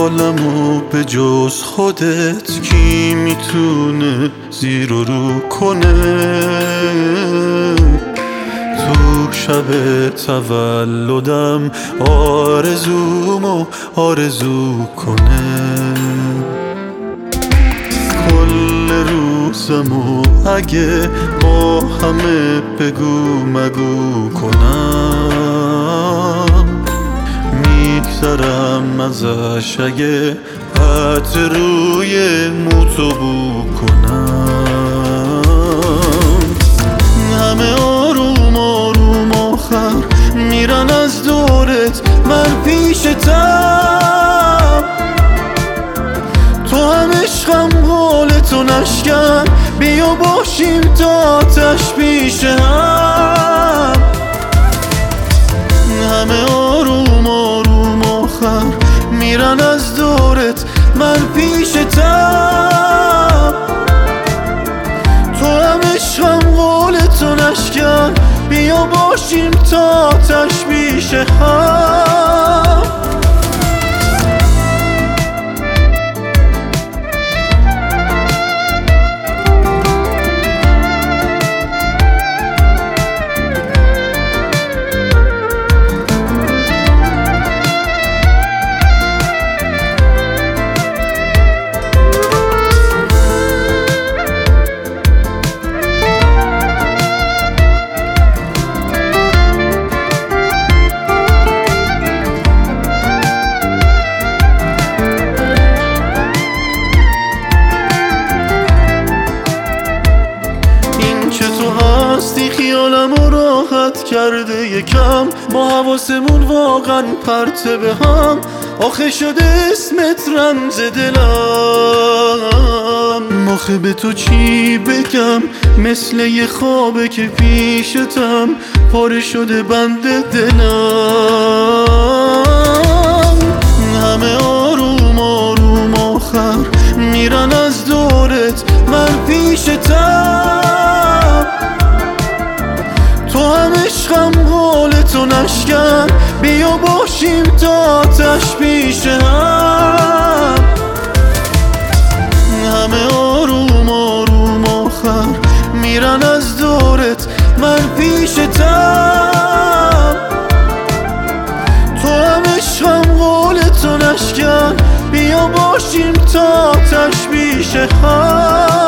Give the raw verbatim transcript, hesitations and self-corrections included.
عالمو به جز خودت کی میتونه زیر و رو کنه؟ تو شب تولدم آرزومو آرزو کنه. کل روزمو اگه با همه بگو مگو کنم، میگذرم ازش اگه عطر روی موتو بو کنم. همه آروم آروم آخر میرن از دورت، من پیشتم. تو هم عشقم قولتو نشکن، بیا باشیم تا آتش پیش هم. همه آروم آروم آخر میرن از دورت، من پیشتم. تو هم عشقم قولتو نشکن، بیا باشیم تا آتش پیش هم. خیالمو راحت کرده یکم، با حواسمون واقعا پرته به هم. آخه شده اسمت رمز دلم، آخه به تو چی بگم؟ مثل یه خوابه که پیشتم، پاره شده بند دلم. همه آروم آروم آخر میرن از دورت، من پیشتم. تو هم عشقم قولتو نشکن، بیا باشیم تا آتش پیش هم. همه آروم آروم آخر میرن از دورت، من پیشتم. تو هم عشقم قولتو نشکن، بیا باشیم تا آتش پیش هم.